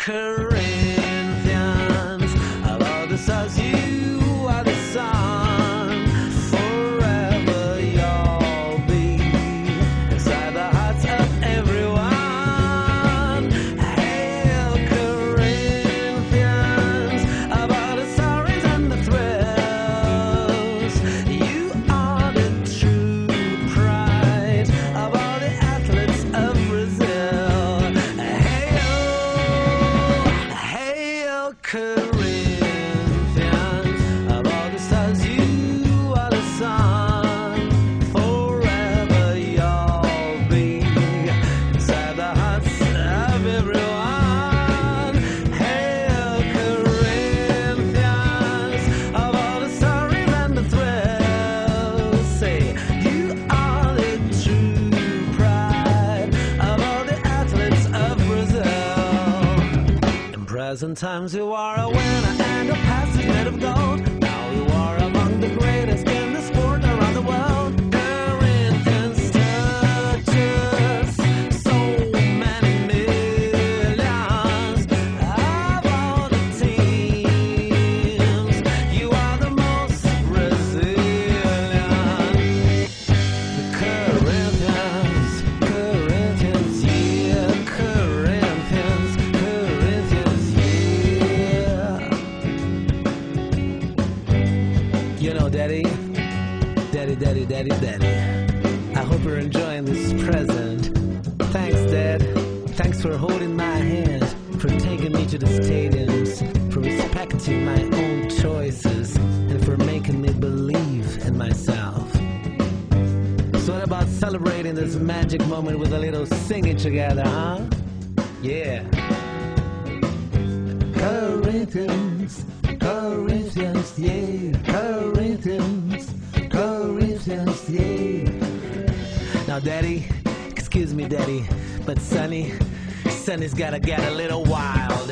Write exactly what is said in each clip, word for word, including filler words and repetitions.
Corinthians, of all the stars, you are the sun. Forever you'll be inside the hearts of everyone. Hail Corinthians, of all the sorrows and the thrills, you are the true pride of all the athletes of Brazil. Hail Corinthians, of all the stars, you are the sun. Forever you'll be inside the hearts of everyone. Hail Corinthians, of all the stories and the thrills, say you are the true pride of all the athletes of Brazil. In present times you are a winner and a past is made of gold. Now you are among the greatest in the sport around the world. Corinthians touches so many millions of all the teams. You are the most resilient. The Corinthians, Corinthians, yeah, Corinthians, Corinthians, yeah. You know, Daddy, Daddy, Daddy, Daddy, Daddy, I hope you're enjoying this present. Thanks, Dad. Thanks for holding my hand, for taking me to the stadiums, for respecting my own choices, and for making me believe in myself. So what about celebrating this magic moment with a little singing together, huh? Yeah. Corinthians, Corinthians, yeah. Corinthians, Corinthians, yeah. Now, Daddy, excuse me, Daddy, but Sonny, Sonny's gotta get a little wild.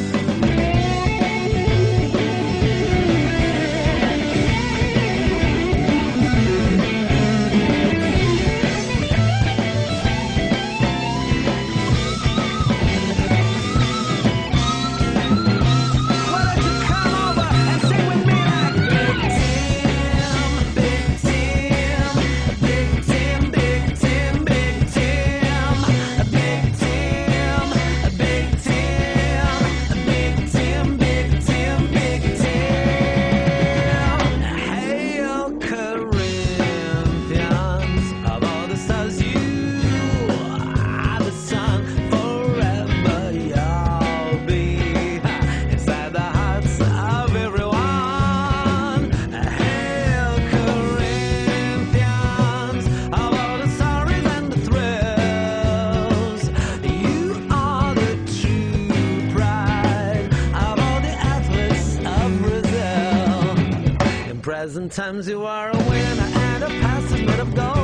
Why don't you come over and sing with me like big team, big team, big team, big team, big team, big team, big team, big team, big team, big team. Hail Corinthians, of all the stars, you are the sun. Forever you'll be inside the hearts of everyone. Hail Corinthians, of all the stories and the thrills, you are the true pride of all the athletes of Brazil. In present times you are a winner and a past is made of gold.